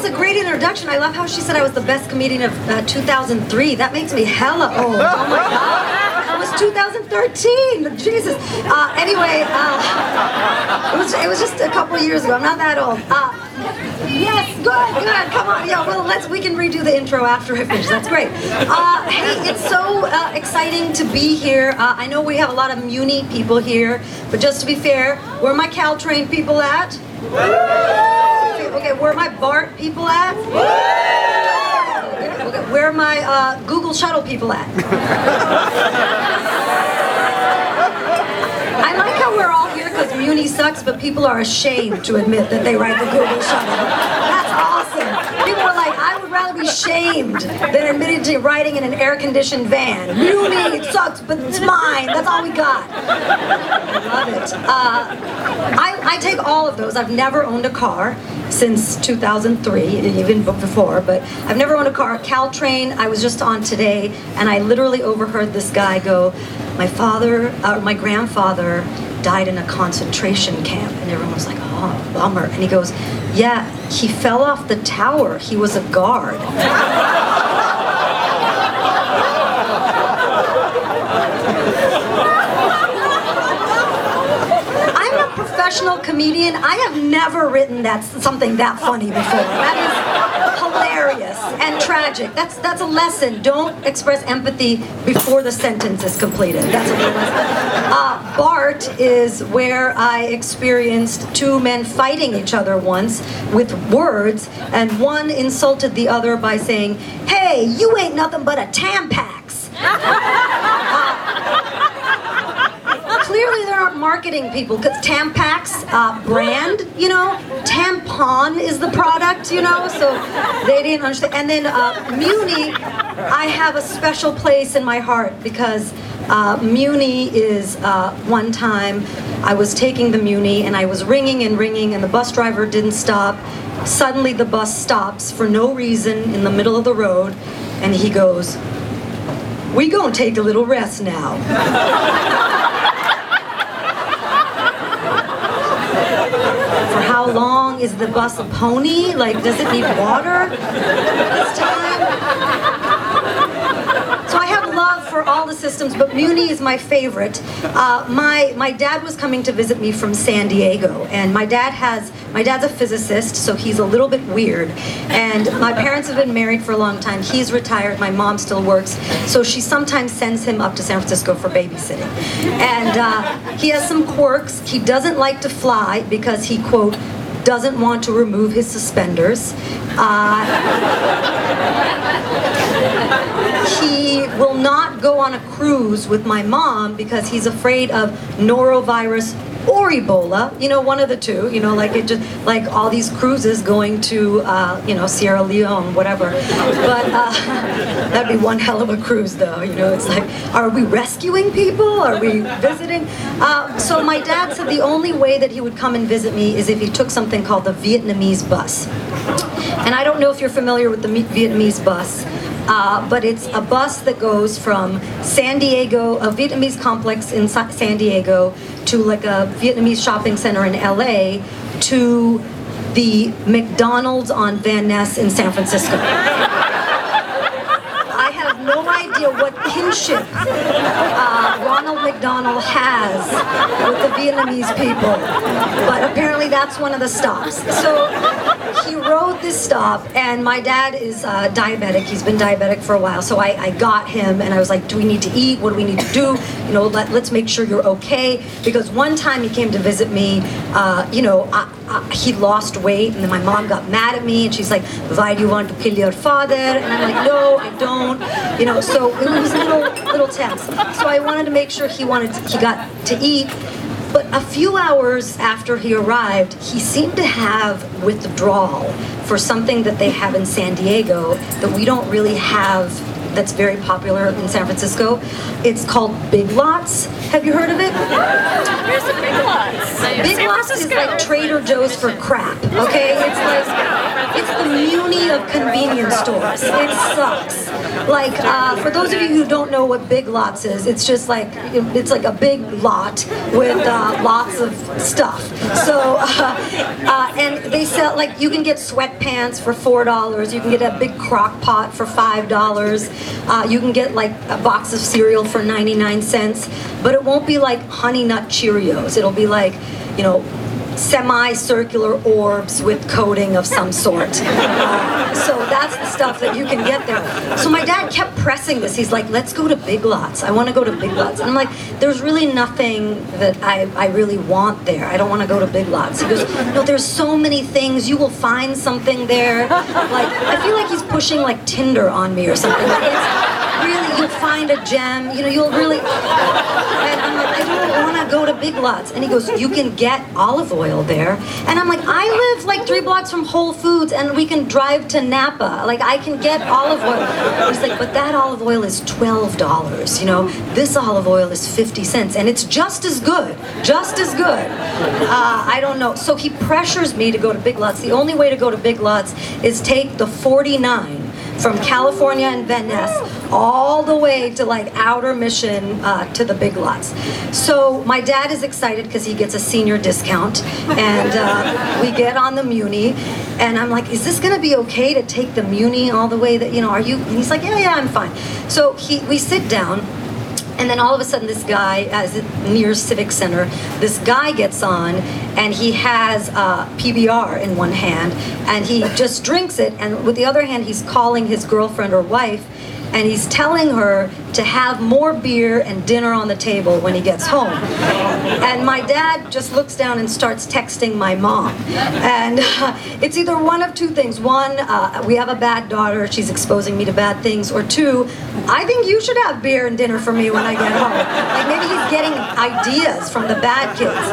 a great introduction. I love how she said I was the best comedian of 2003. That makes me hella old. Oh my God. It was 2013. Jesus. Anyway, it was just a couple years ago. I'm not that old. Yes, good. Come on. Yeah, well, we can redo the intro after I finish. That's great. Hey, it's so exciting to be here. I know we have a lot of Muni people here, but just to be fair, where are my Caltrain people at? Okay, where are my BART people at? Okay, where are my Google Shuttle people at? I like how we're all here because Muni sucks, but people are ashamed to admit that they ride the Google Shuttle. That's awesome. People are like, I would rather be shamed than admitted to riding in an air-conditioned van. Muni, it sucks, but it's mine. That's all we got. I love it. I take all of those. I've never owned a car since 2003, even before, but I've never owned a car. Caltrain, I was just on today, and I literally overheard this guy go, my grandfather died in a concentration camp, and everyone was like, oh, bummer. And he goes, yeah, he fell off the tower. He was a guard. Professional comedian, I have never written something that funny before. That is hilarious and tragic. That's a lesson. Don't express empathy before the sentence is completed. That's a good lesson. BART is where I experienced two men fighting each other once with words, and one insulted the other by saying, "Hey, you ain't nothing but a Tampax." Clearly there aren't marketing people, because Tampax brand, tampon is the product, so they didn't understand. And then Muni, I have a special place in my heart because Muni is one time I was taking the Muni and I was ringing and the bus driver didn't stop. Suddenly the bus stops for no reason in the middle of the road and he goes, "We gonna take a little rest now." For how long is the bus a pony? Like, does it need water this time? So I have love for all the systems, but Muni is my favorite. My dad was coming to visit me from San Diego, and my dad's a physicist, so he's a little bit weird. And my parents have been married for a long time. He's retired. My mom still works, so she sometimes sends him up to San Francisco for babysitting. And he has some quirks. He doesn't like to fly because he, quote, doesn't want to remove his suspenders. He will not go on a cruise with my mom because he's afraid of norovirus or Ebola, one of the two, like all these cruises going to, Sierra Leone, whatever. But that'd be one hell of a cruise, though. It's like, are we rescuing people? Are we visiting? So my dad said the only way that he would come and visit me is if he took something called the Vietnamese bus. And I don't know if you're familiar with the Vietnamese bus. But it's a bus that goes from San Diego, a Vietnamese complex in San Diego, to like a Vietnamese shopping center in LA, to the McDonald's on Van Ness in San Francisco. I have no idea what kinship Ronald McDonald has with the Vietnamese people, but apparently that's one of the stops. So he rode this stop, and my dad is diabetic. He's been diabetic for a while, so I got him, and I was like, do we need to eat? What do we need to do? Let's make sure you're okay. Because one time he came to visit me, he lost weight, and then my mom got mad at me, and she's like, why do you want to kill your father? And I'm like, no, I don't. So it was a little tense. So I wanted to make sure he got to eat. But a few hours after he arrived, he seemed to have withdrawal for something that they have in San Diego that we don't really have, that's very popular in San Francisco. It's called Big Lots. Have you heard of it? Where's the Big Lots? Big Lots is like Trader Joe's for crap, okay? It's the Muni of convenience. convenience stores. It sucks. Like, for those of you who don't know what Big Lots is, it's just like, it's like a big lot with lots of stuff. So, and they sell, like, you can get sweatpants for $4. You can get a big crock pot for $5. You can get, like, a box of cereal for 99 cents. But it won't be like Honey Nut Cheerios. It'll be like, you know, semicircular orbs with coating of some sort. So that's the stuff that you can get there. So my dad kept pressing this. He's like, let's go to Big Lots. I want to go to Big Lots. And I'm like, there's really nothing that I really want there. I don't want to go to Big Lots. He goes, no, there's so many things. You will find something there. Like, I feel like he's pushing like Tinder on me or something. Like, it's really, you'll find a gem. You know, you'll really... And I'm like, I don't want to go to Big Lots. And he goes, you can get olive oil there. And I'm like, I live like 3 blocks from Whole Foods and we can drive to Napa. Like, I can get olive oil. He's like, but that olive oil is $12, you know. This olive oil is 50 cents and it's just as good. Just as good. I don't know. So he pressures me to go to Big Lots. The only way to go to Big Lots is take the 49 from California and Van Ness all the way to like Outer Mission to the Big Lots. So my dad is excited because he gets a senior discount, and we get on the Muni, and I'm like, is this gonna be okay to take the Muni all the way that, you know, are you? And he's like, yeah, I'm fine. So we sit down. And then all of a sudden this guy, near Civic Center, this guy gets on and he has PBR in one hand and he just drinks it, and with the other hand he's calling his girlfriend or wife and he's telling her to have more beer and dinner on the table when he gets home. And my dad just looks down and starts texting my mom. And it's either one of two things. One, we have a bad daughter, she's exposing me to bad things. Or two, I think you should have beer and dinner for me when I get home. Like maybe he's getting ideas from the bad kids.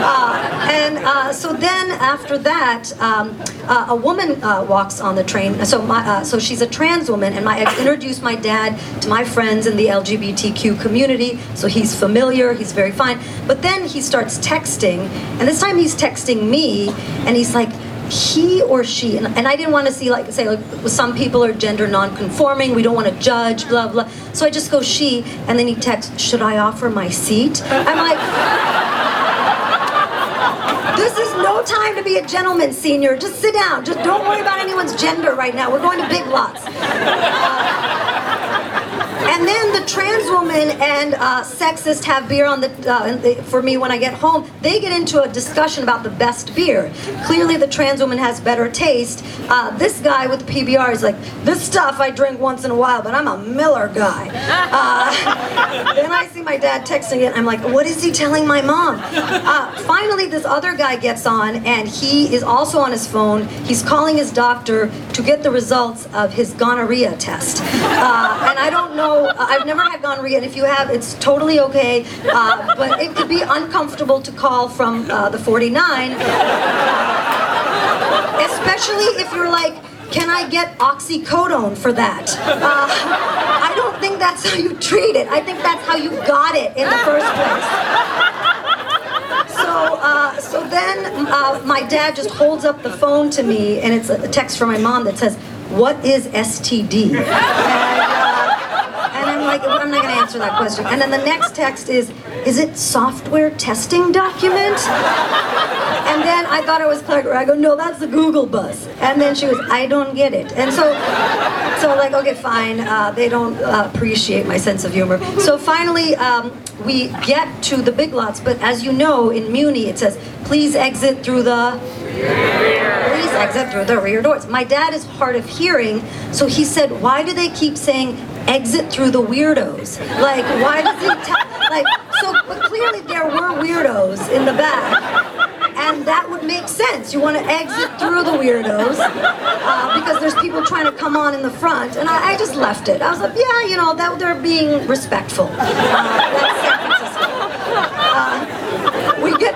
So then after that, a woman walks on the train. So she's a trans woman, and I introduced my dad to my friends in the LGBTQ community, so he's familiar, he's very fine. But then he starts texting, and this time he's texting me, and he's like, he or she, and I didn't want to say like some people are gender non-conforming, we don't want to judge, blah blah. So I just go she, and then he texts, should I offer my seat? I'm like, this is no time to be a gentleman, senior. Just sit down. Just don't worry about anyone's gender right now. We're going to Big Lots. And then the trans woman and sexist have beer on for me when I get home. They get into a discussion about the best beer. Clearly the trans woman has better taste. This guy with the PBR is like, this stuff I drink once in a while, but I'm a Miller guy. Then I see my dad texting it. I'm like, what is he telling my mom? Finally, this other guy gets on, and he is also on his phone. He's calling his doctor to get the results of his gonorrhea test. And I don't know, I've never had gonorrhea, and if you have, it's totally okay, but it could be uncomfortable to call from the 49, especially if you're like, can I get oxycodone for that? I don't think that's how you treat it. I think that's how you got it in the first place. So then my dad just holds up the phone to me, and it's a text from my mom that says, what is STD? And I'm like, I'm not going to answer that question. And then the next text is it software testing document? And then I thought it was clever. I go, no, that's the Google bus. And then she goes, I don't get it. And so like, okay, fine. They don't appreciate my sense of humor. So finally, we get to the Big Lots. But as you know, in Muni, it says, please exit through the rear doors. My dad is hard of hearing, so he said, why do they keep saying exit through the weirdos? Like, why does he but clearly there were weirdos in the back. And that would make sense. You want to exit through the weirdos because there's people trying to come on in the front. And I just left it. I was like, yeah, you know, that they're being respectful. That's San Francisco. We get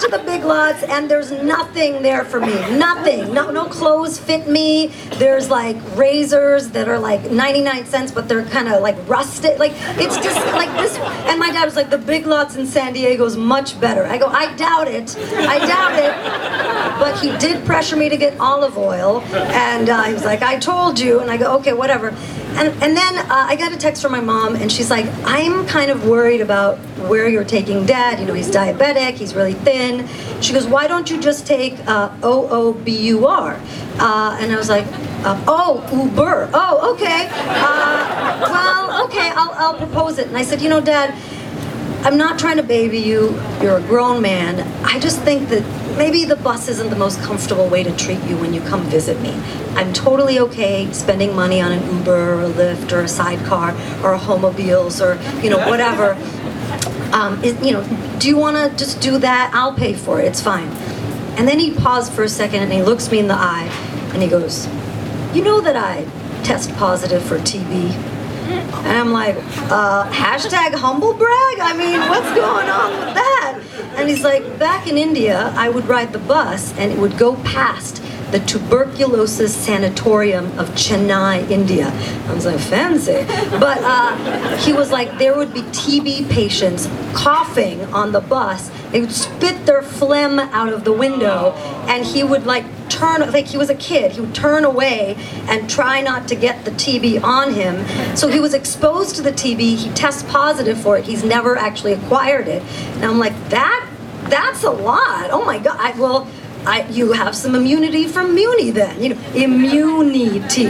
to the Big Lots, and there's nothing there for me. Nothing. No clothes fit me. There's like razors that are like 99 cents, but they're kind of like rusted. Like, it's just like this. And my dad was like, the Big Lots in San Diego is much better. I go, I doubt it. But he did pressure me to get olive oil, and he was like, I told you. And I go, okay, whatever. And then I got a text from my mom, and she's like, I'm kind of worried about where you're taking Dad. You know, he's diabetic, he's really thin. She goes, why don't you just take OOBUR? And I was like, Uber. Oh, okay. Well, okay, I'll propose it. And I said, you know, Dad, I'm not trying to baby you. You're a grown man. I just think that maybe the bus isn't the most comfortable way to treat you when you come visit me. I'm totally okay spending money on an Uber or a Lyft or a sidecar or a Homobiles or, you know, whatever. Do you want to just do that? I'll pay for it. It's fine. And then he paused for a second and he looks me in the eye and he goes, you know that I test positive for TB? And I'm like, hashtag humble brag? I mean, what's going on with that? And he's like, back in India, I would ride the bus and it would go past the tuberculosis sanatorium of Chennai, India. I was like, fancy. But he was like, there would be TB patients coughing on the bus. They would spit their phlegm out of the window, and he would like turn, like he was a kid, he would turn away and try not to get the TB on him. So he was exposed to the TB, he tests positive for it, he's never actually acquired it. And I'm like, that's a lot. Oh my God. You have some immunity from Muni then, you know, immunity.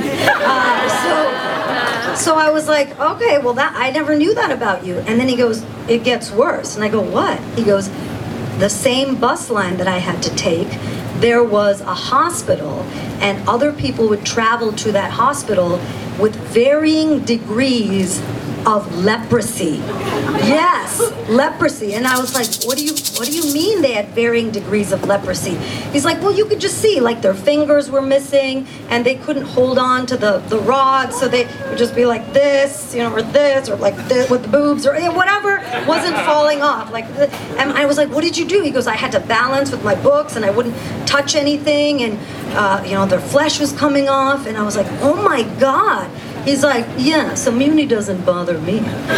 So I was like, okay, well I never knew that about you. And then he goes, it gets worse. And I go, what? He goes, the same bus line that I had to take, there was a hospital, and other people would travel to that hospital with varying degrees of leprosy. Yes, leprosy. And I was like, what do you mean they had varying degrees of leprosy? He's like, well, you could just see, like their fingers were missing and they couldn't hold on to the rod, so they would just be like this, you know, or this, or like this with the boobs, or whatever wasn't falling off. And I was like, what did you do? He goes, I had to balance with my books and I wouldn't touch anything, and their flesh was coming off, and I was like, oh my God. He's like, yeah, so Muni doesn't bother me.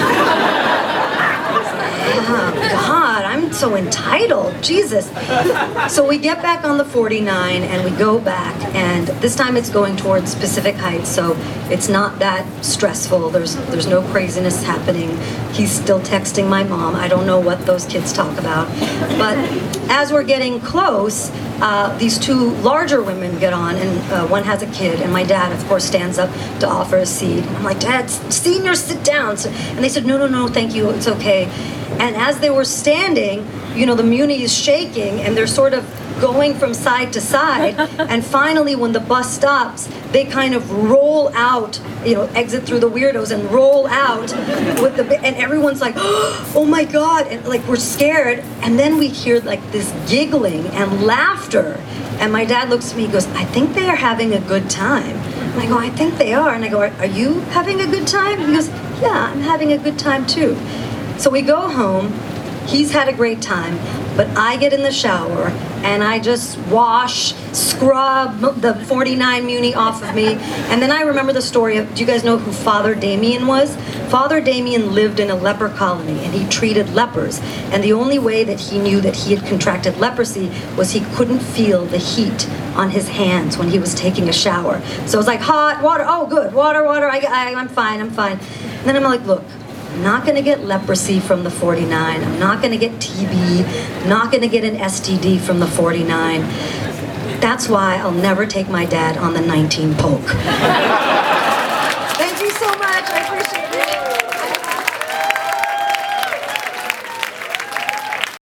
Oh, God, I'm so entitled. Jesus. So we get back on the 49 and we go back, and this time it's going towards Pacific Heights, so it's not that stressful. There's no craziness happening. He's still texting my mom. I don't know what those kids talk about. But as we're getting close, these two larger women get on, and one has a kid, and my dad, of course, stands up to offer a seat. And I'm like, Dad, seniors, sit down. And they said, no, thank you, it's okay. And as they were standing, you know, the Muni is shaking, and they're sort of going from side to side, and finally when the bus stops, they kind of roll out, you know, exit through the weirdos and roll out with and everyone's like, oh my God, and like we're scared, and then we hear like this giggling and laughter, and my dad looks at me, he goes, I think they are having a good time. And I go, I think they are. And I go, are you having a good time? He goes, yeah, I'm having a good time too. So we go home, he's had a great time, but I get in the shower and I just wash, scrub the 49 Muni off of me. And then I remember the story of, do you guys know who Father Damien was? Father Damien lived in a leper colony and he treated lepers. And the only way that he knew that he had contracted leprosy was he couldn't feel the heat on his hands when he was taking a shower. So it was like, hot, water, oh good, water, I'm fine. And then I'm like, look, I'm not going to get leprosy from the 49. I'm not going to get TB. I'm not going to get an STD from the 49. That's why I'll never take my dad on the 19 Polk. Thank you so much. I appreciate it.